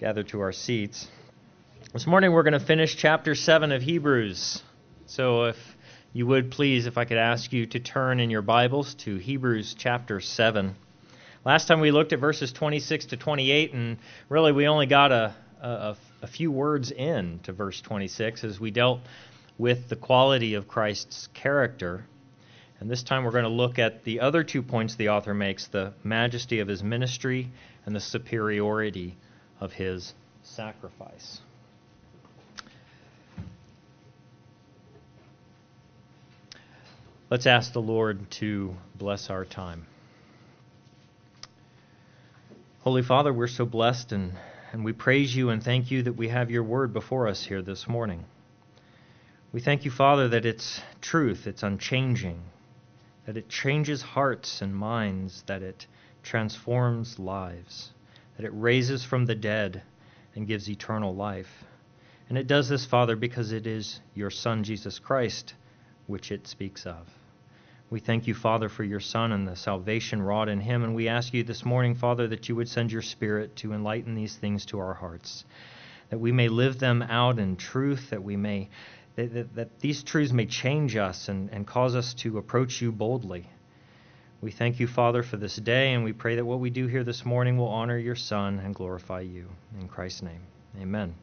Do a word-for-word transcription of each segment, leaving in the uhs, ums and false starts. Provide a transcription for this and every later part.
gather to our seats. This morning we're going to finish chapter seven of Hebrews. So if you would please, if I could ask you to turn in your Bibles to Hebrews chapter seven. Last time we looked at verses twenty-six to twenty-eight, and really we only got a, a, a few words in to verse twenty-six as we dealt with the quality of Christ's character. And this time we're going to look at the other two points the author makes, the majesty of his ministry and the superiority of his sacrifice. Let's ask the Lord to bless our time. Holy Father, we're so blessed, and, and we praise you and thank you that we have your word before us here this morning. We thank you, Father, that it's truth, it's unchanging, that it changes hearts and minds, that it transforms lives, that it raises from the dead and gives eternal life. And it does this, Father, because it is your Son, Jesus Christ, which it speaks of. We thank you, Father, for your Son and the salvation wrought in him, and we ask you this morning, Father, that you would send your Spirit to enlighten these things to our hearts, that we may live them out in truth, that we may that, that, that these truths may change us and, and cause us to approach you boldly. We thank you, Father, for this day, and we pray that what we do here this morning will honor your Son and glorify you. In Christ's name, amen.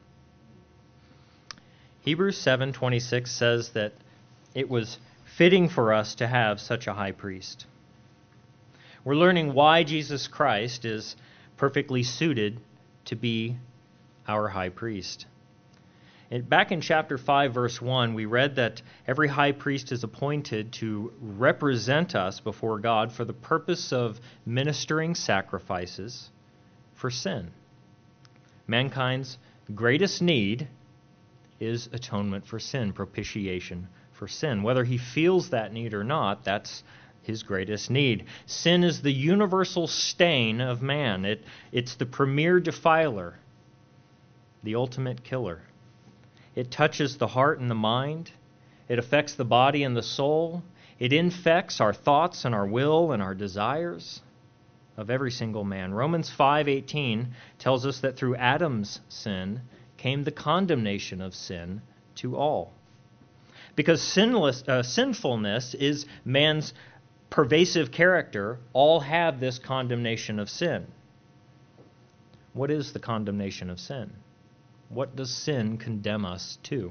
Hebrews seven twenty-six says that it was fitting for us to have such a high priest. We're learning why Jesus Christ is perfectly suited to be our high priest. And back in chapter five, verse one, we read that every high priest is appointed to represent us before God for the purpose of ministering sacrifices for sin. Mankind's greatest need is atonement for sin, propitiation for sin. Whether he feels that need or not, that's his greatest need. Sin is the universal stain of man. It, it's the premier defiler, the ultimate killer. It touches the heart and the mind. It affects the body and the soul. It infects our thoughts and our will and our desires of every single man. Romans five eighteen tells us that through Adam's sin came the condemnation of sin to all. Because sinless, uh, sinfulness is man's pervasive character, all have this condemnation of sin. What is the condemnation of sin? What does sin condemn us to?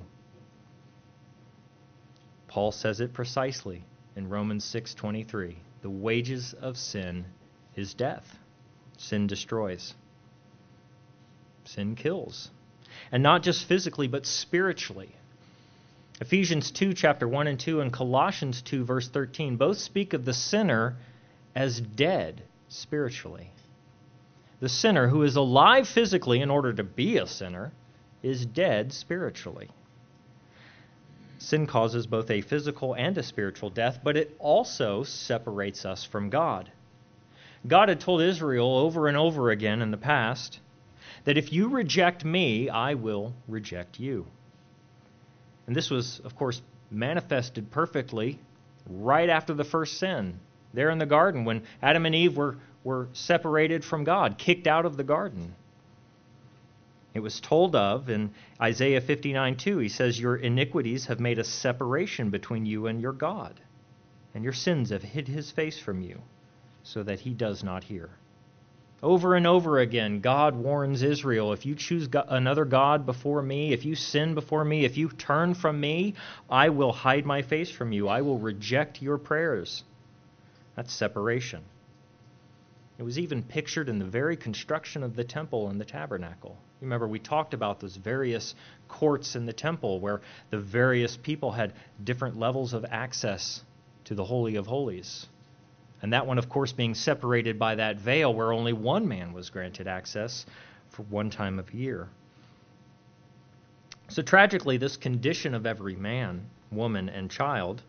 Paul says it precisely in Romans six twenty-three. The wages of sin is death. Sin destroys. Sin kills. And not just physically, but spiritually. Ephesians two, chapter one and two, and Colossians two, verse thirteen, both speak of the sinner as dead spiritually. The sinner who is alive physically in order to be a sinner is dead spiritually. Sin causes both a physical and a spiritual death, but it also separates us from God. God had told Israel over and over again in the past that if you reject me, I will reject you. And this was, of course, manifested perfectly right after the first sin, there in the garden, when Adam and Eve were, were separated from God, kicked out of the garden. It was told of in Isaiah fifty-nine two. He says, your iniquities have made a separation between you and your God, and your sins have hid his face from you, so that he does not hear. Over and over again, God warns Israel, if you choose another God before me, if you sin before me, if you turn from me, I will hide my face from you. I will reject your prayers. That's separation. It was even pictured in the very construction of the temple and the tabernacle. You remember we talked about those various courts in the temple where the various people had different levels of access to the Holy of Holies. And that one, of course, being separated by that veil where only one man was granted access for one time of year. So tragically, this condition of every man, woman, and child,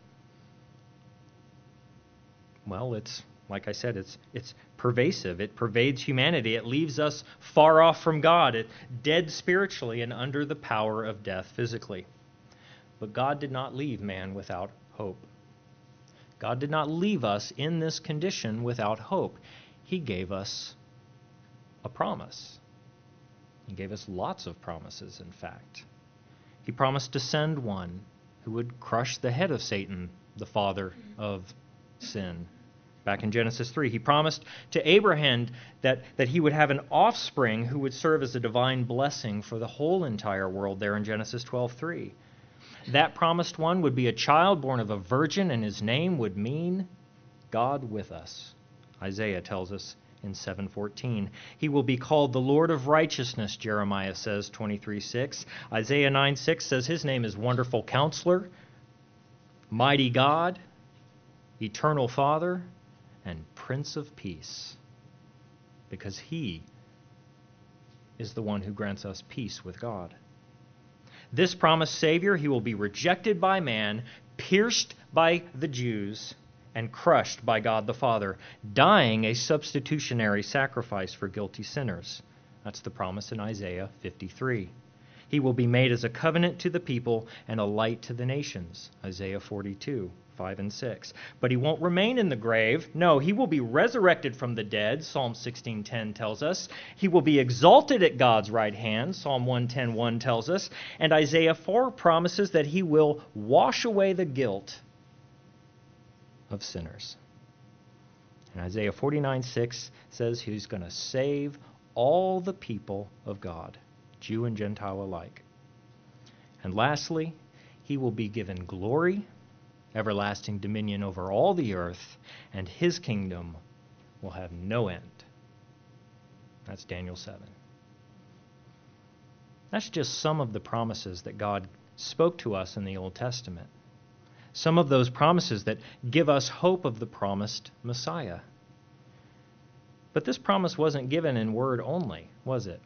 well, it's, like I said, it's it's pervasive. It pervades humanity. It leaves us far off from God, it, dead spiritually and under the power of death physically. But God did not leave man without hope. God did not leave us in this condition without hope. He gave us a promise. He gave us lots of promises, in fact. He promised to send one who would crush the head of Satan, the father of sin. Back in Genesis three, he promised to Abraham that, that he would have an offspring who would serve as a divine blessing for the whole entire world there in Genesis twelve three. That promised one would be a child born of a virgin, and his name would mean God with us. Isaiah tells us in seven fourteen. He will be called the Lord of Righteousness, Jeremiah says, twenty-three six. Isaiah nine six says his name is Wonderful Counselor, Mighty God, Eternal Father, and Prince of Peace, because he is the one who grants us peace with God. This promised Savior, he will be rejected by man, pierced by the Jews, and crushed by God the Father, dying a substitutionary sacrifice for guilty sinners. That's the promise in Isaiah fifty-three. He will be made as a covenant to the people and a light to the nations. Isaiah forty-two, five and six. But he won't remain in the grave. No, he will be resurrected from the dead, Psalm sixteen ten tells us. He will be exalted at God's right hand, Psalm one ten one tells us. And Isaiah four promises that he will wash away the guilt of sinners. And Isaiah forty-nine six says he's going to save all the people of God, Jew and Gentile alike. And lastly, he will be given glory, everlasting dominion over all the earth, and his kingdom will have no end. That's Daniel seven. That's just some of the promises that God spoke to us in the Old Testament. Some of those promises that give us hope of the promised Messiah. But this promise wasn't given in word only, was it?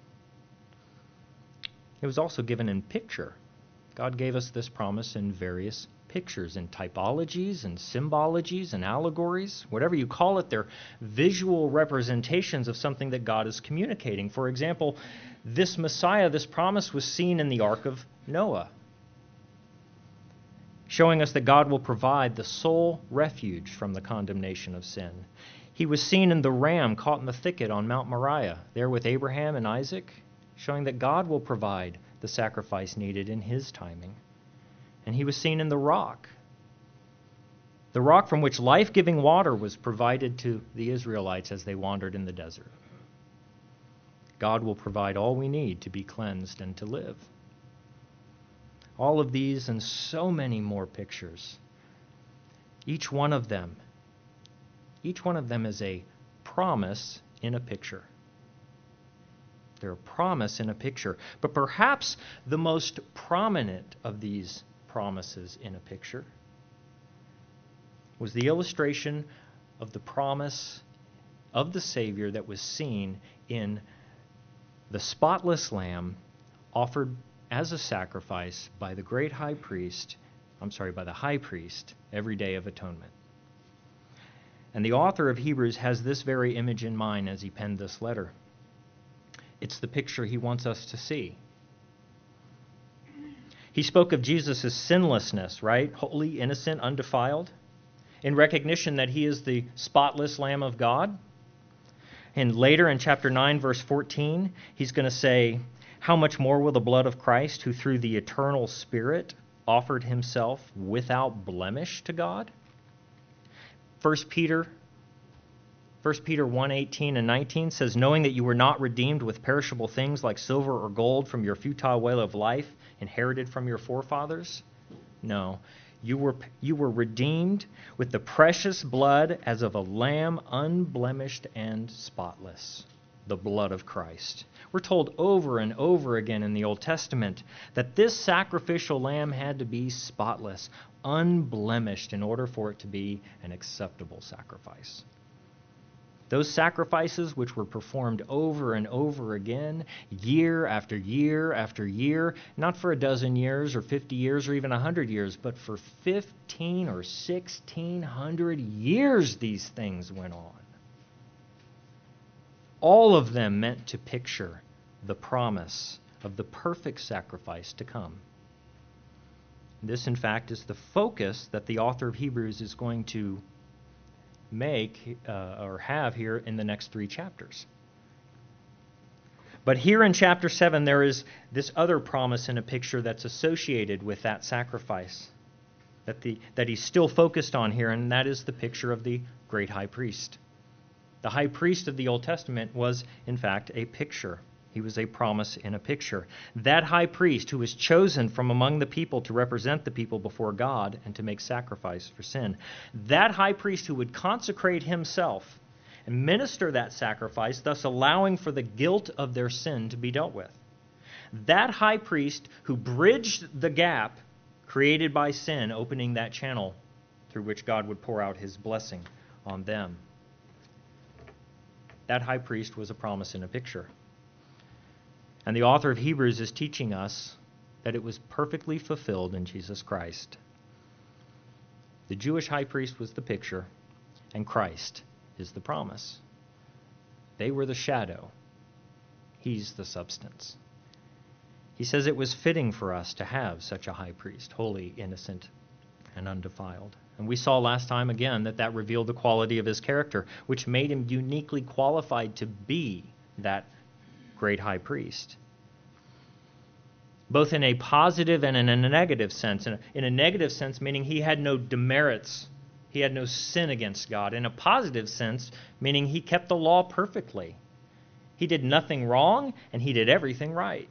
It was also given in picture. God gave us this promise in various pictures, in typologies and symbologies and allegories. Whatever you call it, they're visual representations of something that God is communicating. For example, this Messiah, this promise was seen in the Ark of Noah, showing us that God will provide the sole refuge from the condemnation of sin. He was seen in the ram caught in the thicket on Mount Moriah, there with Abraham and Isaac, showing that God will provide the sacrifice needed in his timing. And he was seen in the rock, the rock from which life-giving water was provided to the Israelites as they wandered in the desert. God will provide all we need to be cleansed and to live. All of these and so many more pictures. Each one of them, each one of them is a promise in a picture. They're a promise in a picture. But perhaps the most prominent of these promises in a picture was the illustration of the promise of the Savior that was seen in the spotless lamb offered as a sacrifice by the great high priest, I'm sorry, by the high priest every day of atonement. And the author of Hebrews has this very image in mind as he penned this letter. It's the picture he wants us to see. He spoke of Jesus' sinlessness, right? Holy, innocent, undefiled, in recognition that he is the spotless Lamb of God. And later in chapter nine, verse fourteen, he's going to say, how much more will the blood of Christ, who through the eternal Spirit offered himself without blemish to God? First Peter First Peter one eighteen and nineteen says, knowing that you were not redeemed with perishable things like silver or gold from your futile way of life inherited from your forefathers. No, you were you were redeemed with the precious blood as of a lamb, unblemished and spotless, the blood of Christ. We're told over and over again in the Old Testament that this sacrificial lamb had to be spotless, unblemished, in order for it to be an acceptable sacrifice. Those sacrifices which were performed over and over again, year after year after year, not for a dozen years or fifty years or even a hundred years, but for fifteen or sixteen hundred years these things went on. All of them meant to picture the promise of the perfect sacrifice to come. This, in fact, is the focus that the author of Hebrews is going to make uh, or have here in the next three chapters. But here in chapter seven, there is this other promise in a picture that's associated with that sacrifice that, the, that he's still focused on here, and that is the picture of the great high priest. The high priest of the Old Testament was, in fact, a picture. He was a promise in a picture. That high priest who was chosen from among the people to represent the people before God and to make sacrifice for sin. That high priest who would consecrate himself and minister that sacrifice, thus allowing for the guilt of their sin to be dealt with. That high priest who bridged the gap created by sin, opening that channel through which God would pour out his blessing on them. That high priest was a promise in a picture. And the author of Hebrews is teaching us that it was perfectly fulfilled in Jesus Christ. The Jewish high priest was the picture, and Christ is the promise. They were the shadow. He's the substance. He says it was fitting for us to have such a high priest, holy, innocent, and undefiled. And we saw last time again that that revealed the quality of his character, which made him uniquely qualified to be that great high priest. Both in a positive and in a negative sense. In a, in a negative sense, meaning he had no demerits. He had no sin against God. In a positive sense, meaning he kept the law perfectly. He did nothing wrong, and he did everything right.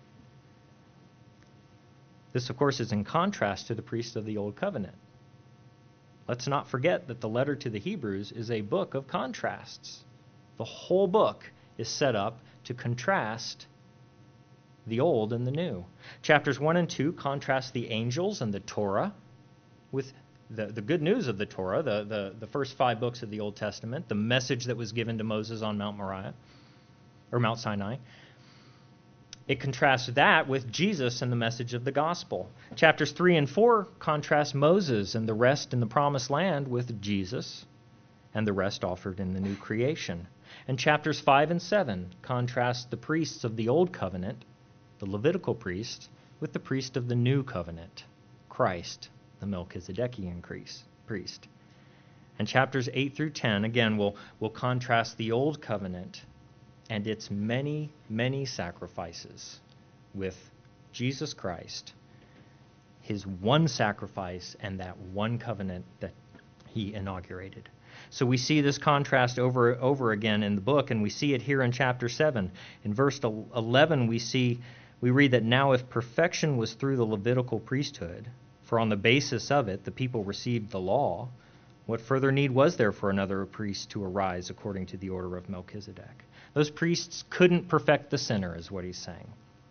This, of course, is in contrast to the priests of the Old Covenant. Let's not forget that the letter to the Hebrews is a book of contrasts. The whole book is set up to contrast the Old and the New. Chapters one and two contrast the angels and the Torah with the, the good news of the Torah, the, the, the first five books of the Old Testament, the message that was given to Moses on Mount Moriah, or Mount Sinai. It contrasts that with Jesus and the message of the gospel. Chapters three and four contrast Moses and the rest in the promised land with Jesus and the rest offered in the new creation. And chapters five and seven contrast the priests of the Old Covenant, the Levitical priests, with the priest of the New Covenant, Christ, the Melchizedekian priest. And chapters eight through ten, again, will, will contrast the Old Covenant and its many, many sacrifices with Jesus Christ, his one sacrifice and that one covenant that he inaugurated. So we see this contrast over over again in the book, and we see it here in chapter seven. In verse eleven, we see we read that now if perfection was through the Levitical priesthood, for on the basis of it the people received the law, what further need was there for another priest to arise according to the order of Melchizedek? Those priests couldn't perfect the sinner, is what he's saying.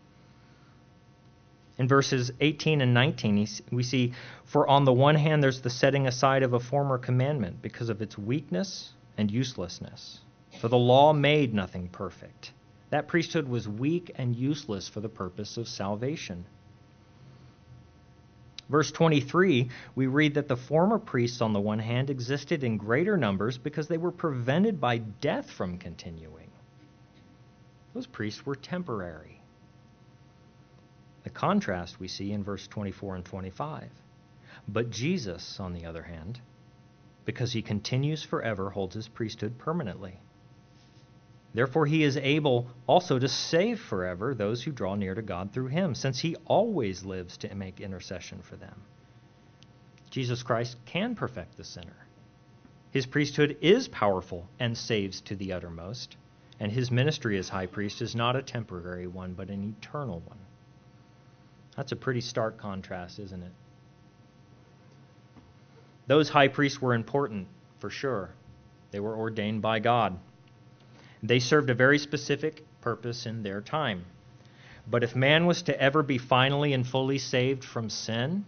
In verses eighteen and nineteen, we see, for on the one hand there's the setting aside of a former commandment because of its weakness and uselessness. For the law made nothing perfect. That priesthood was weak and useless for the purpose of salvation. Verse twenty-three, we read that the former priests on the one hand existed in greater numbers because they were prevented by death from continuing. Those priests were temporary. The contrast we see in verse twenty-four and twenty-five. But Jesus, on the other hand, because he continues forever, holds his priesthood permanently. Therefore he is able also to save forever those who draw near to God through him, since he always lives to make intercession for them. Jesus Christ can perfect the sinner. His priesthood is powerful and saves to the uttermost, and his ministry as high priest is not a temporary one, but an eternal one. That's a pretty stark contrast, isn't it? Those high priests were important, for sure. They were ordained by God. They served a very specific purpose in their time. But if man was to ever be finally and fully saved from sin,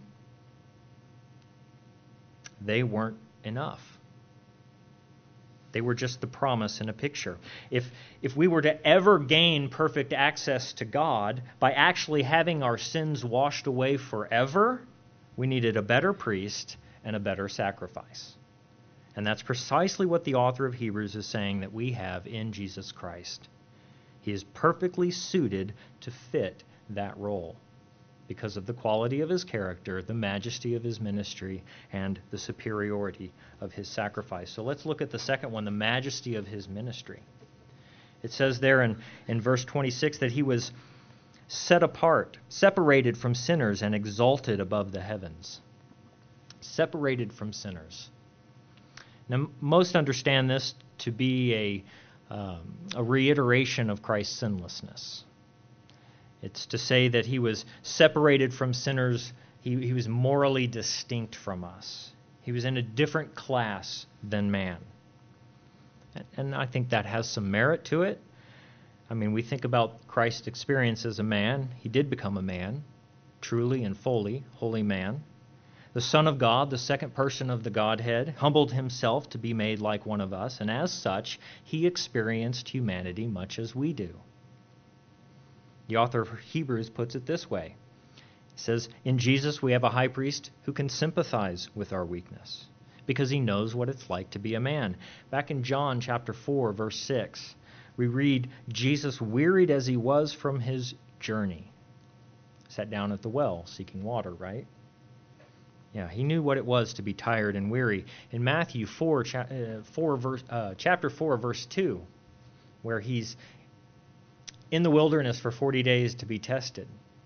they weren't enough. They were just the promise in a picture. If, if we were to ever gain perfect access to God by actually having our sins washed away forever, we needed a better priest and a better sacrifice. And that's precisely what the author of Hebrews is saying that we have in Jesus Christ. He is perfectly suited to fit that role because of the quality of his character, the majesty of his ministry, and the superiority of his sacrifice. So let's look at the second one, the majesty of his ministry. It says there in, in verse twenty-six that he was set apart, separated from sinners, and exalted above the heavens. Separated from sinners. Now, most understand this to be a, um, a reiteration of Christ's sinlessness. It's to say that he was separated from sinners. He, he was morally distinct from us. He was in a different class than man. And, and I think that has some merit to it. I mean, we think about Christ's experience as a man. He did become a man, truly and fully, holy man. The Son of God, the second person of the Godhead, humbled himself to be made like one of us, and as such, he experienced humanity much as we do. The author of Hebrews puts it this way. He says, in Jesus we have a high priest who can sympathize with our weakness because he knows what it's like to be a man. Back in John chapter four, verse six, we read, Jesus, wearied as he was from his journey, sat down at the well seeking water, right? Yeah, he knew what it was to be tired and weary. In Matthew four, cha- uh, four verse, uh, chapter four, verse two, where he's in the wilderness for forty days to be tested,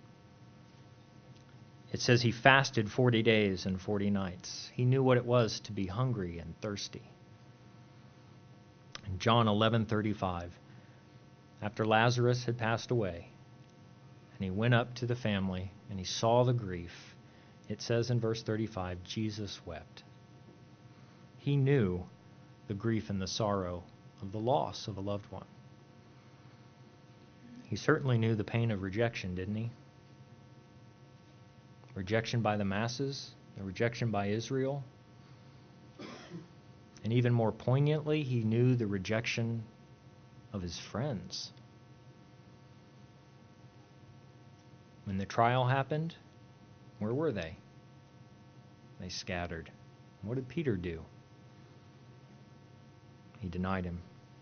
it says he fasted forty days and forty nights. He knew what it was to be hungry and thirsty. In John eleven thirty-five, after Lazarus had passed away, and he went up to the family and he saw the grief, it says in verse thirty-five, Jesus wept. He knew the grief and the sorrow of the loss of a loved one. He certainly knew the pain of rejection, didn't he? Rejection by the masses, the rejection by Israel. And even more poignantly, he knew the rejection of his friends. When the trial happened, where were they? They scattered. What did Peter do? He denied him.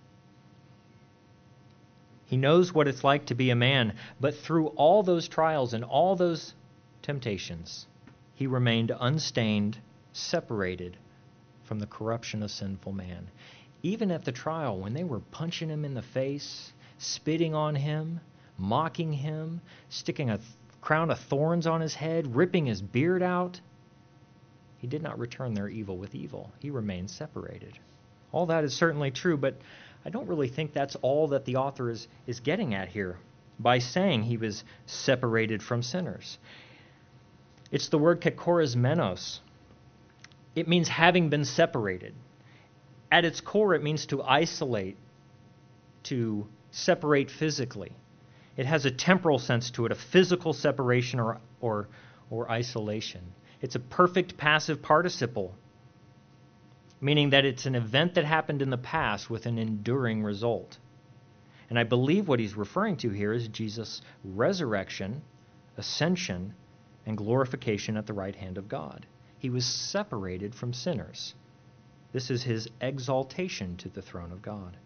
He knows what it's like to be a man, but through all those trials and all those temptations, he remained unstained, separated from the corruption of sinful man. Even at the trial, when they were punching him in the face, spitting on him, mocking him, sticking a th- crown of thorns on his head, ripping his beard out, he did not return their evil with evil. He remained separated. All that is certainly true, but I don't really think that's all that the author is, is getting at here by saying he was separated from sinners. It's the word kakorismenos. It means having been separated. At its core, it means to isolate, to separate physically. It has a temporal sense to it, a physical separation or, or, or isolation. It's a perfect passive participle, meaning that it's an event that happened in the past with an enduring result. And I believe what he's referring to here is Jesus' resurrection, ascension, and glorification at the right hand of God. He was separated from sinners. This is his exaltation to the throne of God.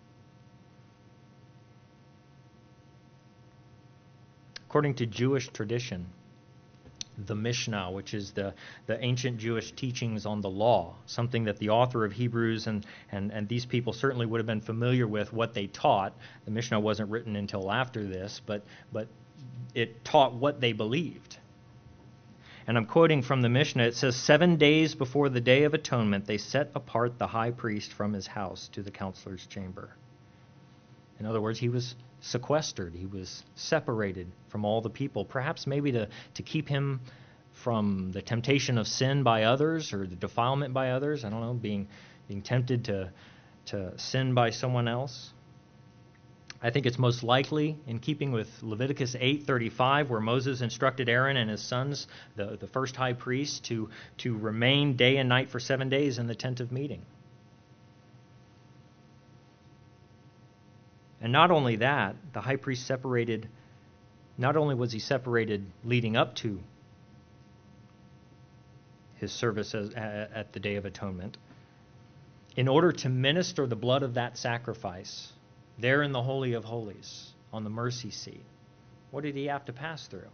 According to Jewish tradition, the Mishnah, which is the, the ancient Jewish teachings on the law, something that the author of Hebrews and, and, and these people certainly would have been familiar with what they taught. The Mishnah wasn't written until after this, but, but it taught what they believed. And I'm quoting from the Mishnah. It says, seven days before the Day of Atonement, they set apart the high priest from his house to the counselor's chamber. In other words, he was sequestered. He was separated from all the people, perhaps maybe to, to keep him from the temptation of sin by others or the defilement by others. I don't know, being being tempted to, to sin by someone else. I think it's most likely in keeping with Leviticus eight thirty-five, where Moses instructed Aaron and his sons, the, the first high priest, to, to remain day and night for seven days in the tent of meeting. And not only that, the high priest separated, not only was he separated leading up to his service as, at the Day of Atonement, in order to minister the blood of that sacrifice there in the Holy of Holies on the mercy seat, what did he have to pass through?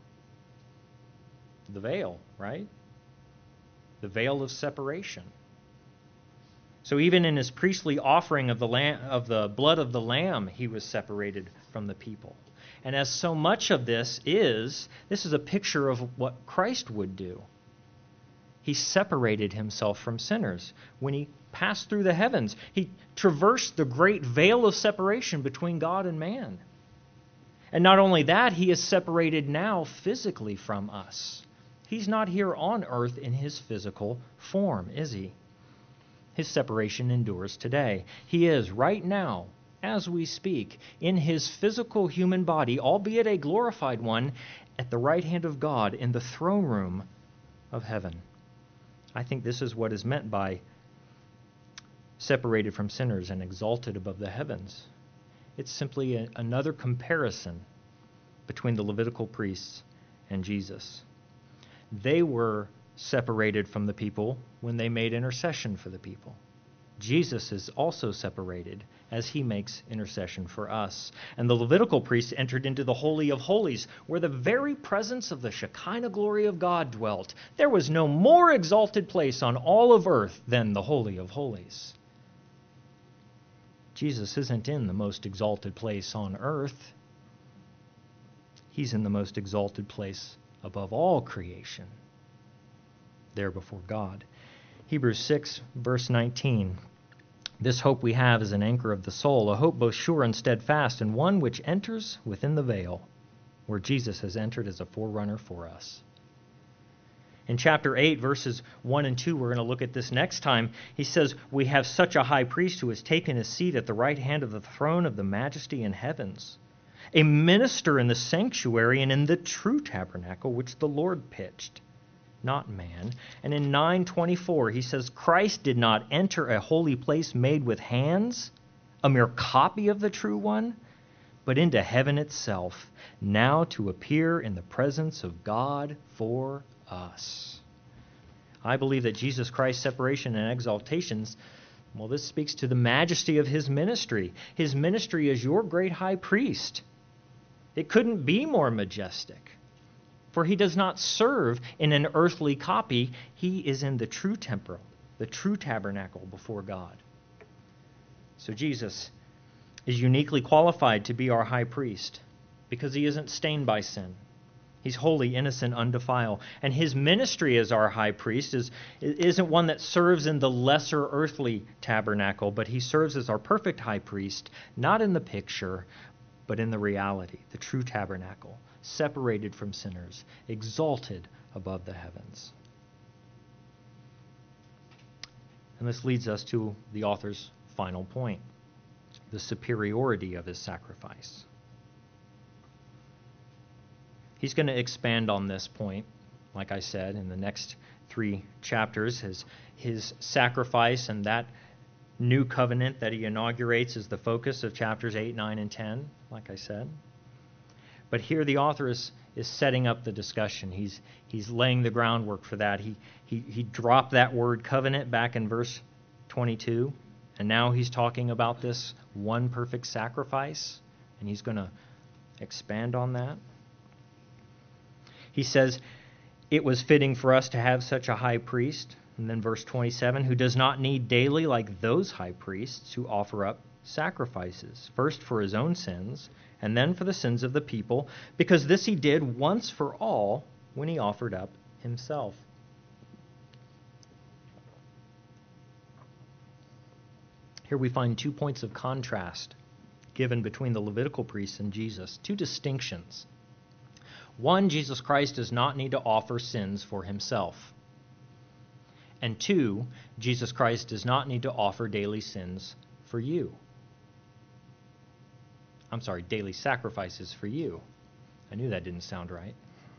The veil, right? The veil of separation. So even in his priestly offering of the lamb, of the blood of the lamb, he was separated from the people. And as so much of this is, this is a picture of what Christ would do. He separated himself from sinners. When he passed through the heavens, he traversed the great veil of separation between God and man. And not only that, he is separated now physically from us. He's not here on earth in his physical form, is he? His separation endures today. He is right now, as we speak, in his physical human body, albeit a glorified one, at the right hand of God in the throne room of heaven. I think this is what is meant by separated from sinners and exalted above the heavens. It's simply a, another comparison between the Levitical priests and Jesus. They were separated from the people when they made intercession for the people. Jesus is also separated as he makes intercession for us. And the Levitical priests entered into the Holy of Holies, where the very presence of the Shekinah glory of God dwelt. There was no more exalted place on all of earth than the Holy of Holies. Jesus isn't in the most exalted place on earth. He's in the most exalted place above all creation, there before God. Hebrews six, verse nineteen. This hope we have is an anchor of the soul, a hope both sure and steadfast, and one which enters within the veil, where Jesus has entered as a forerunner for us. In chapter eight, verses one and two, we're going to look at this next time. He says, we have such a high priest who has taken his seat at the right hand of the throne of the majesty in heavens, a minister in the sanctuary and in the true tabernacle which the Lord pitched, not man. And in nine twenty-four, he says, Christ did not enter a holy place made with hands, a mere copy of the true one, but into heaven itself, now to appear in the presence of God for us. I believe that Jesus Christ's separation and exaltations, well, this speaks to the majesty of his ministry. His ministry as your great high priest. It couldn't be more majestic. For he does not serve in an earthly copy. He is in the true temple, the true tabernacle before God. So Jesus is uniquely qualified to be our high priest because he isn't stained by sin. He's holy, innocent, undefiled. And his ministry as our high priest is, isn't one that serves in the lesser earthly tabernacle, but he serves as our perfect high priest, not in the picture, but in the reality, the true tabernacle, separated from sinners, exalted above the heavens. And this leads us to the author's final point, the superiority of his sacrifice. He's going to expand on this point, like I said, in the next three chapters. His, his sacrifice and that new covenant that he inaugurates is the focus of chapters eight, nine, and ten, like I said. But here the author is, is setting up the discussion. He's, he's laying the groundwork for that. He, he, he dropped that word covenant back in verse twenty-two, and now he's talking about this one perfect sacrifice, and he's going to expand on that. He says, it was fitting for us to have such a high priest, and then verse twenty-seven, who does not need daily like those high priests who offer up sacrifices, first for his own sins, and then for the sins of the people, because this he did once for all when he offered up himself. Here we find two points of contrast given between the Levitical priests and Jesus, two distinctions. One, Jesus Christ does not need to offer sins for himself. And two, Jesus Christ does not need to offer daily sins for you. I'm sorry, daily sacrifices for you. I knew that didn't sound right.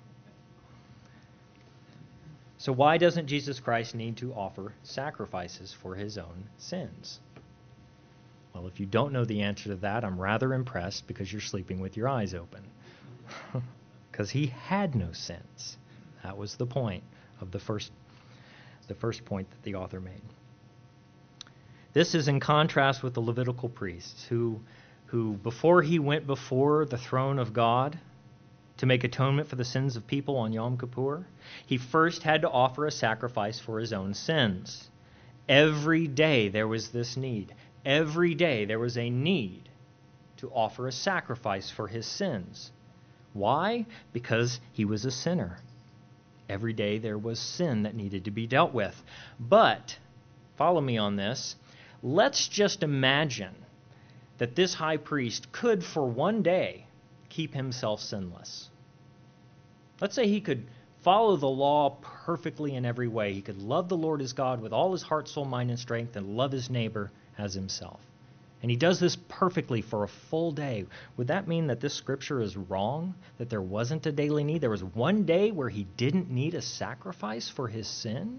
So why doesn't Jesus Christ need to offer sacrifices for his own sins? Well, if you don't know the answer to that, I'm rather impressed because you're sleeping with your eyes open. Because he had no sins. That was the point of the first, the first point that the author made. This is in contrast with the Levitical priests who, who before he went before the throne of God to make atonement for the sins of people on Yom Kippur, he first had to offer a sacrifice for his own sins. Every day there was this need. Every day there was a need to offer a sacrifice for his sins. Why? Because he was a sinner. Every day there was sin that needed to be dealt with. But, follow me on this, let's just imagine that this high priest could for one day keep himself sinless. Let's say he could follow the law perfectly in every way. He could love the Lord his God with all his heart, soul, mind, and strength, and love his neighbor as himself. And he does this perfectly for a full day. Would that mean that this scripture is wrong? That there wasn't a daily need? There was one day where he didn't need a sacrifice for his sin?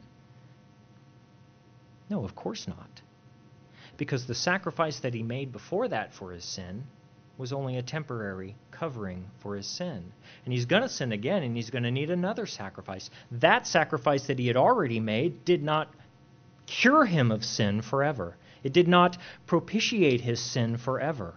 No, of course not. Because the sacrifice that he made before that for his sin was only a temporary covering for his sin. And he's going to sin again, and he's going to need another sacrifice. That sacrifice that he had already made did not cure him of sin forever. It did not propitiate his sin forever.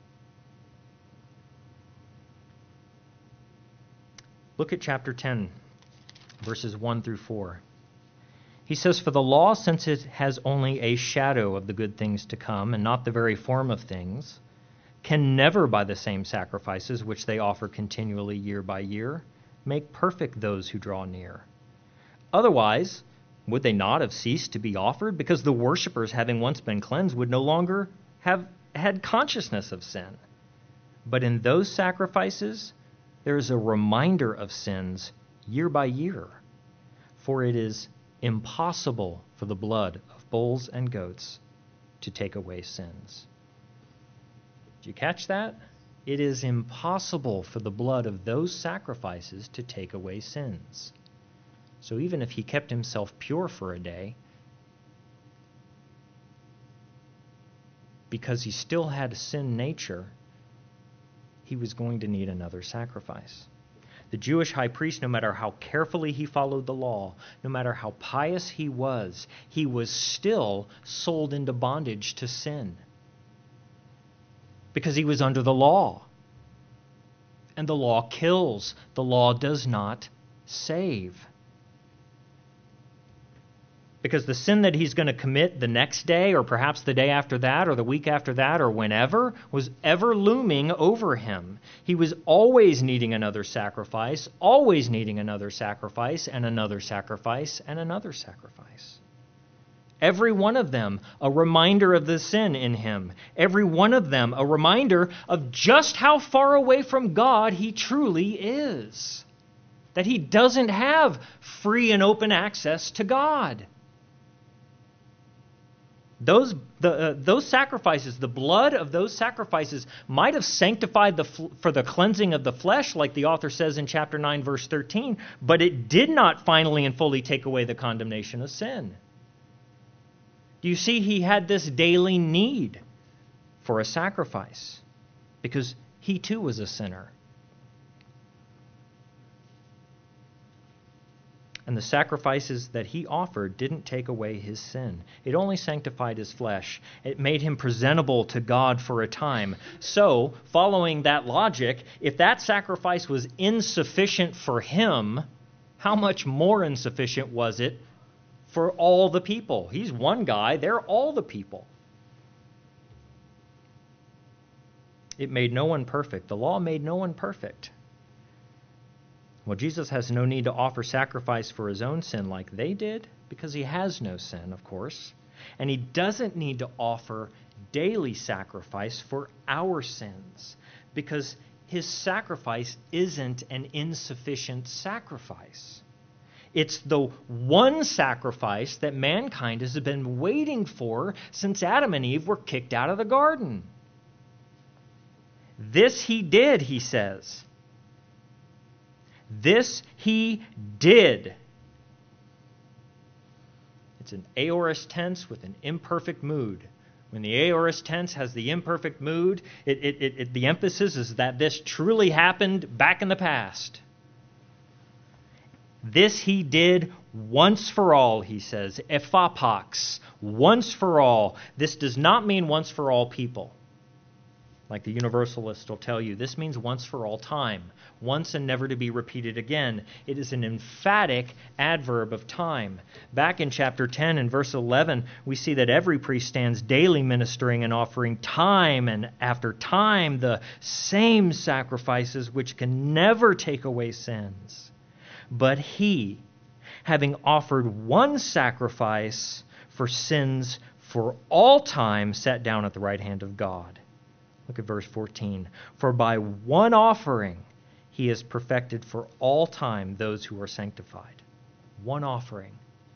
Look at chapter ten, verses one through four. He says, "For the law, since it has only a shadow of the good things to come, and not the very form of things, can never, by the same sacrifices which they offer continually year by year, make perfect those who draw near. Otherwise, would they not have ceased to be offered? Because the worshippers, having once been cleansed, would no longer have had consciousness of sin. But in those sacrifices, there is a reminder of sins year by year. For it is impossible for the blood of bulls and goats to take away sins." Did you catch that? It is impossible for the blood of those sacrifices to take away sins. So even if he kept himself pure for a day, because he still had a sin nature, he was going to need another sacrifice. The Jewish high priest, no matter how carefully he followed the law, no matter how pious he was, he was still sold into bondage to sin. Because he was under the law. And the law kills. The law does not save. Because the sin that he's going to commit the next day, or perhaps the day after that, or the week after that, or whenever, was ever looming over him. He was always needing another sacrifice, always needing another sacrifice, and another sacrifice, and another sacrifice. Every one of them a reminder of the sin in him. Every one of them a reminder of just how far away from God he truly is. That he doesn't have free and open access to God. Those the uh, those sacrifices, the blood of those sacrifices might have sanctified the fl- for the cleansing of the flesh, like the author says in chapter nine, verse thirteen, but it did not finally and fully take away the condemnation of sin. Do you see, he had this daily need for a sacrifice because he too was a sinner. And the sacrifices that he offered didn't take away his sin. It only sanctified his flesh. It made him presentable to God for a time. So, following that logic, if that sacrifice was insufficient for him, how much more insufficient was it for all the people? He's one guy, they're all the people. It made no one perfect. The law made no one perfect. Well, Jesus has no need to offer sacrifice for his own sin like they did, because he has no sin, of course. And he doesn't need to offer daily sacrifice for our sins, because his sacrifice isn't an insufficient sacrifice. It's the one sacrifice that mankind has been waiting for since Adam and Eve were kicked out of the garden. This he did, he says. This he did. It's an aorist tense with an imperfect mood. When the aorist tense has the imperfect mood, it, it, it, it, the emphasis is that this truly happened back in the past. This he did once for all, he says. Ephapax, once for all. This does not mean once for all people. Like the Universalists will tell you, this means once for all time, once and never to be repeated again. It is an emphatic adverb of time. Back in chapter ten and verse eleven, we see that every priest stands daily ministering and offering time and after time the same sacrifices which can never take away sins. But he, having offered one sacrifice for sins for all time, sat down at the right hand of God. Look at verse fourteen. For by one offering he has perfected for all time those who are sanctified. One offering.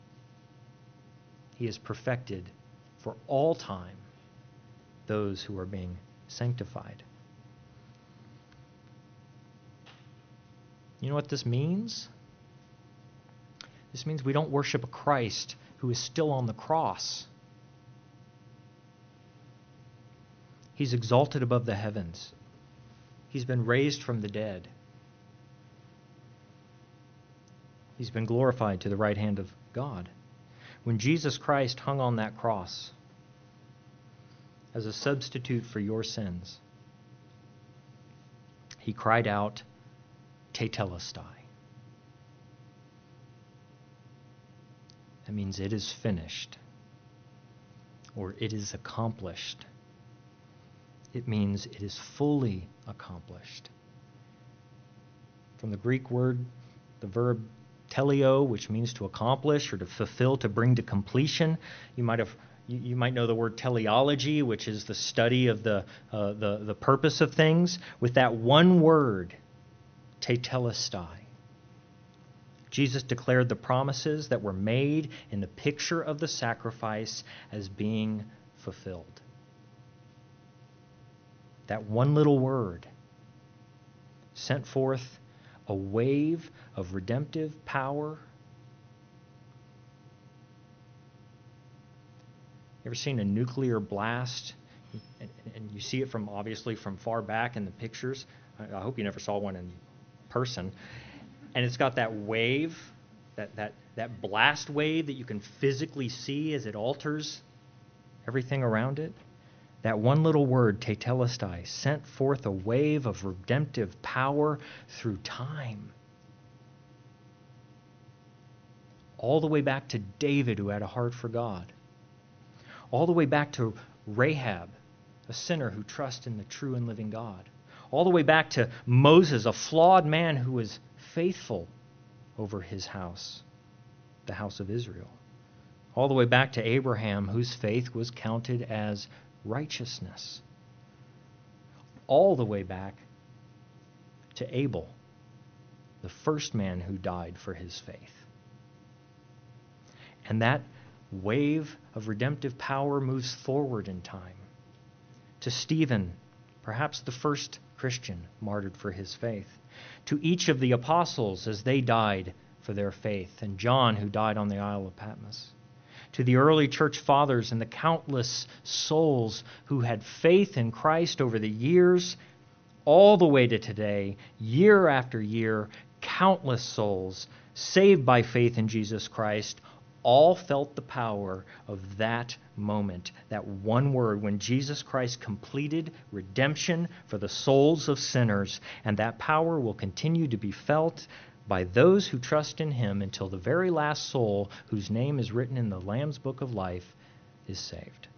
He has perfected for all time those who are being sanctified. You know what this means? This means we don't worship a Christ who is still on the cross. He's exalted above the heavens. He's been raised from the dead. He's been glorified to the right hand of God. When Jesus Christ hung on that cross as a substitute for your sins, he cried out, Tetelestai. That means it is finished, or it is accomplished. It means it is fully accomplished. From the Greek word, the verb teleo, which means to accomplish or to fulfill, to bring to completion. You might have, you, you might know the word teleology, which is the study of the, uh, the, the purpose of things. With that one word, tetelestai, Jesus declared the promises that were made in the picture of the sacrifice as being fulfilled. That one little word sent forth a wave of redemptive power. You ever seen a nuclear blast? And, and you see it from, obviously, from far back in the pictures. I, I hope you never saw one in person. And it's got that wave, that, that, that blast wave that you can physically see as it alters everything around it. That one little word, tetelestai, sent forth a wave of redemptive power through time. All the way back to David, who had a heart for God. All the way back to Rahab, a sinner who trusts in the true and living God. All the way back to Moses, a flawed man who was faithful over his house, the house of Israel. All the way back to Abraham, whose faith was counted as righteousness. All the way back to Abel, the first man who died for his faith. And that wave of redemptive power moves forward in time to Stephen, perhaps the first Christian martyred for his faith, to each of the apostles as they died for their faith, and John, who died on the Isle of Patmos, to the early church fathers and the countless souls who had faith in Christ over the years, all the way to today, year after year, countless souls saved by faith in Jesus Christ, all felt the power of that moment, that one word, when Jesus Christ completed redemption for the souls of sinners, and that power will continue to be felt by those who trust in him until the very last soul whose name is written in the Lamb's Book of Life is saved.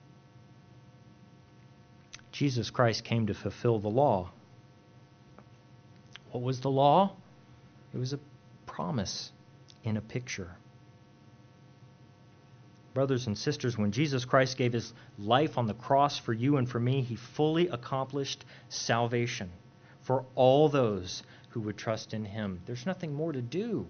Jesus Christ came to fulfill the law. What was the law? It was a promise in a picture. Brothers and sisters, when Jesus Christ gave his life on the cross for you and for me, he fully accomplished salvation for all those who would trust in him. There's nothing more to do.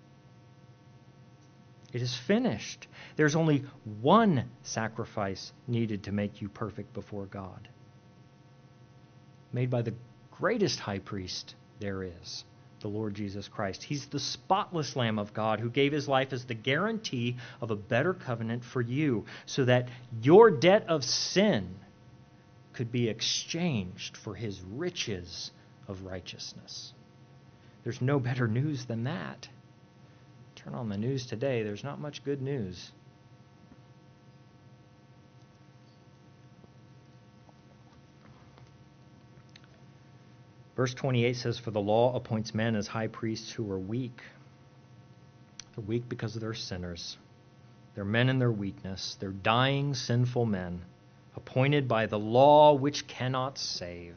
It is finished. There's only one sacrifice needed to make you perfect before God, made by the greatest high priest there is, the Lord Jesus Christ. He's the spotless Lamb of God who gave his life as the guarantee of a better covenant for you, so that your debt of sin could be exchanged for his riches of righteousness. There's no better news than that. Turn on the news today, there's not much good news. Verse twenty-eight says, "For the law appoints men as high priests who are weak." They're weak because they're sinners. They're men in their weakness. They're dying, sinful men, appointed by the law which cannot save.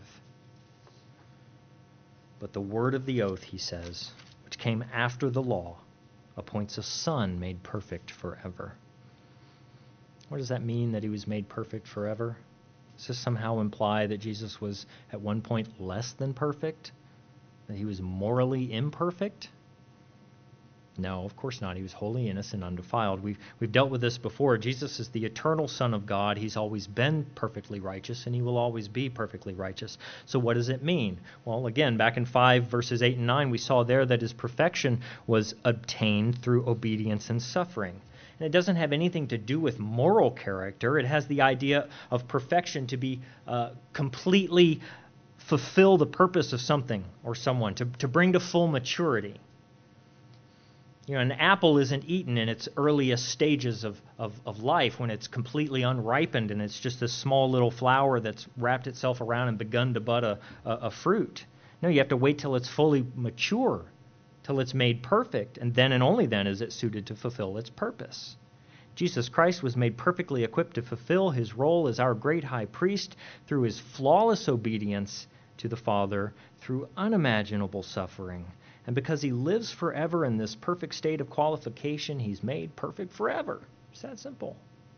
But the word of the oath, he says, which came after the law, appoints a son made perfect forever. What does that mean, that he was made perfect forever? Does this somehow imply that Jesus was at one point less than perfect? That he was morally imperfect? No, of course not. He was wholly innocent, undefiled. We've, we've dealt with this before. Jesus is the eternal Son of God. He's always been perfectly righteous, and he will always be perfectly righteous. So what does it mean? Well, again, back in five, verses eight and nine, we saw there that his perfection was obtained through obedience and suffering. And it doesn't have anything to do with moral character. It has the idea of perfection to be uh, completely fulfill the purpose of something or someone, to, to bring to full maturity. You know, an apple isn't eaten in its earliest stages of, of, of life when it's completely unripened and it's just a small little flower that's wrapped itself around and begun to bud a, a, a fruit. No, you have to wait till it's fully mature, till it's made perfect, and then and only then is it suited to fulfill its purpose. Jesus Christ was made perfectly equipped to fulfill his role as our great high priest through his flawless obedience to the Father through unimaginable suffering. And because he lives forever in this perfect state of qualification, he's made perfect forever. It's that simple.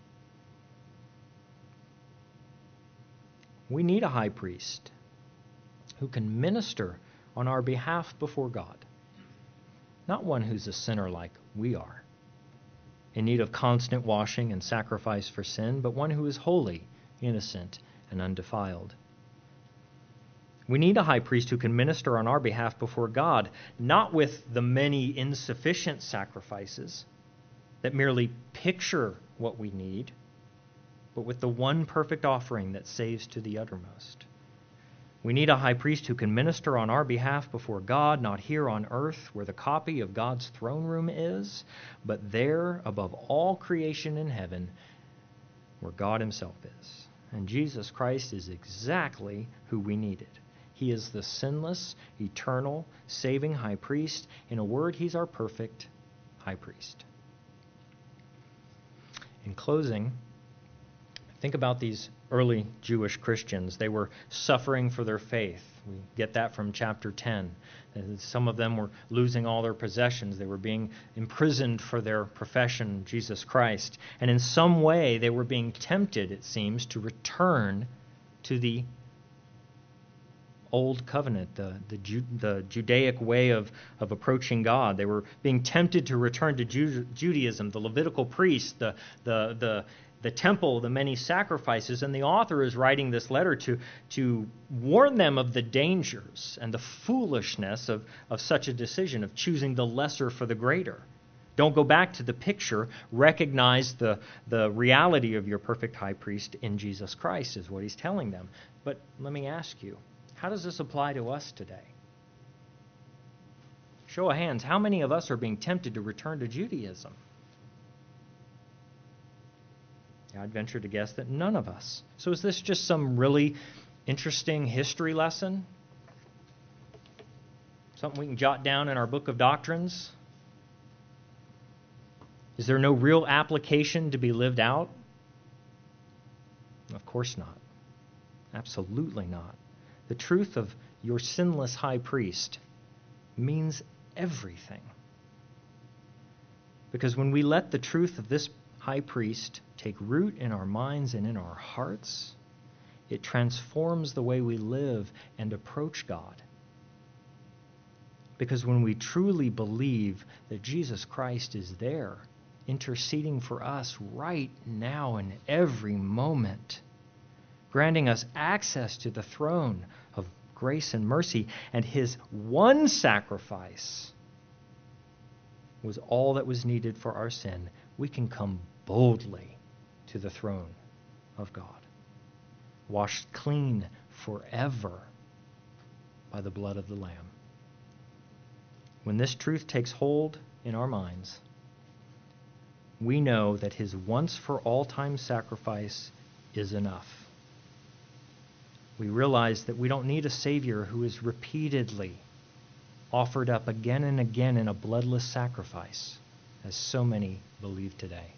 We need a high priest who can minister on our behalf before God. Not one who's a sinner like we are, in need of constant washing and sacrifice for sin, but one who is holy, innocent, and undefiled. We need a high priest who can minister on our behalf before God, not with the many insufficient sacrifices that merely picture what we need, but with the one perfect offering that saves to the uttermost. We need a high priest who can minister on our behalf before God, not here on earth where the copy of God's throne room is, but there above all creation in heaven where God himself is. And Jesus Christ is exactly who we needed. He is the sinless, eternal, saving high priest. In a word, he's our perfect high priest. In closing, think about these early Jewish Christians. They were suffering for their faith. We get that from chapter ten. Some of them were losing all their possessions. They were being imprisoned for their profession, Jesus Christ. And in some way, they were being tempted, it seems, to return to the Old Covenant, the the, Ju- the Judaic way of, of approaching God. They were being tempted to return to Ju- Judaism, the Levitical priests, the, the, the, the temple, the many sacrifices. And the author is writing this letter to, to warn them of the dangers and the foolishness of, of such a decision, of choosing the lesser for the greater. Don't go back to the picture. Recognize the, the reality of your perfect high priest in Jesus Christ, is what he's telling them. But let me ask you, how does this apply to us today? Show of hands, how many of us are being tempted to return to Judaism? I'd venture to guess that none of us. So is this just some really interesting history lesson? Something we can jot down in our book of doctrines? Is there no real application to be lived out? Of course not. Absolutely not. The truth of your sinless high priest means everything. Because when we let the truth of this high priest take root in our minds and in our hearts, it transforms the way we live and approach God. Because when we truly believe that Jesus Christ is there, interceding for us right now in every moment, granting us access to the throne of grace and mercy, and his one sacrifice was all that was needed for our sin, we can come boldly to the throne of God, washed clean forever by the blood of the Lamb. When this truth takes hold in our minds, we know that his once for all time sacrifice is enough. we realize that we don't need a Savior who is repeatedly offered up again and again in a bloodless sacrifice, as so many believe today.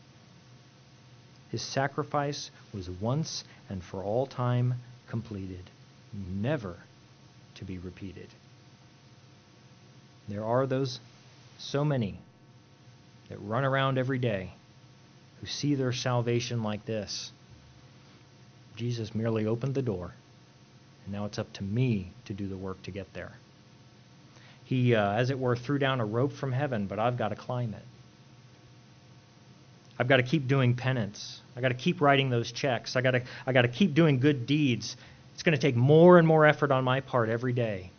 His sacrifice was once and for all time completed, never to be repeated. There are those, so many, that run around every day who see their salvation like this. Jesus merely opened the door, and now it's up to me to do the work to get there. He, uh, as it were, threw down a rope from heaven, but I've got to climb it. I've got to keep doing penance. I've got to keep writing those checks. I've got to, I've got to keep doing good deeds. It's going to take more and more effort on my part every day.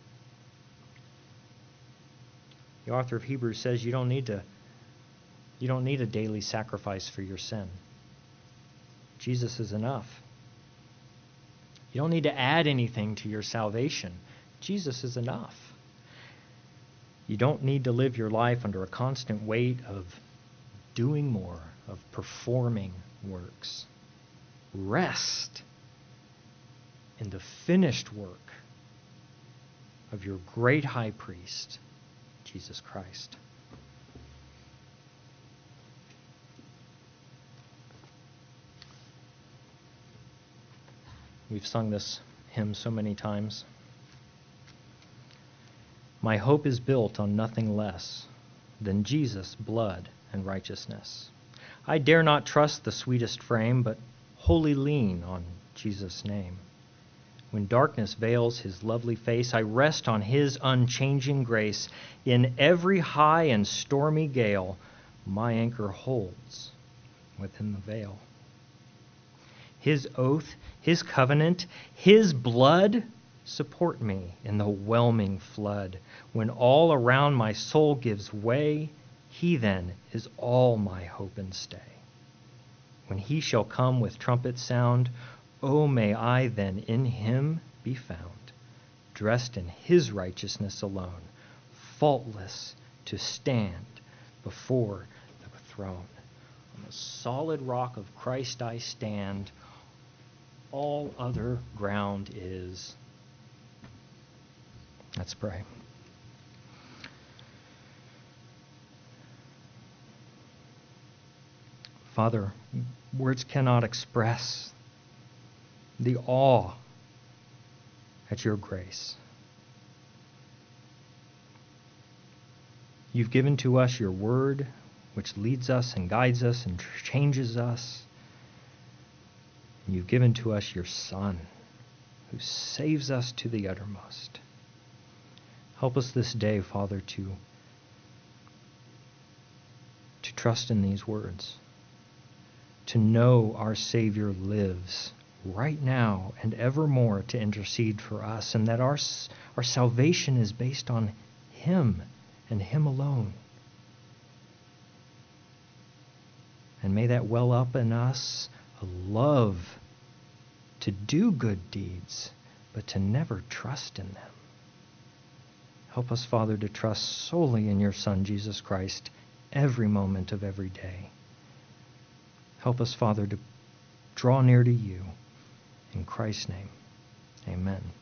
The author of Hebrews says you don't need to, you don't need a daily sacrifice for your sin. Jesus is enough. You don't need to add anything to your salvation. Jesus is enough. You don't need to live your life under a constant weight of doing more, of performing works. Rest in the finished work of your great high priest, Jesus Christ. We've sung this hymn so many times. My hope is built on nothing less than Jesus' blood and righteousness. I dare not trust the sweetest frame, but wholly lean on Jesus' name. When darkness veils his lovely face, I rest on his unchanging grace. In every high and stormy gale, my anchor holds within the veil. His oath, his covenant, his blood support me in the whelming flood. When all around my soul gives way, he then is all my hope and stay. When he shall come with trumpet sound, oh, may I then in him be found, dressed in his righteousness alone, faultless to stand before the throne. On the solid rock of Christ I stand. All other ground is. Let's pray. Father, words cannot express the awe at your grace. You've given to us your word, which leads us and guides us and changes us. And you've given to us your Son, who saves us to the uttermost. Help us this day, Father, to, to trust in these words, to know our Savior lives right now and evermore to intercede for us, and that our, our salvation is based on him and him alone. And may that well up in us a love to do good deeds, but to never trust in them. Help us, Father, to trust solely in your Son, Jesus Christ, every moment of every day. Help us, Father, to draw near to you. In Christ's name, amen.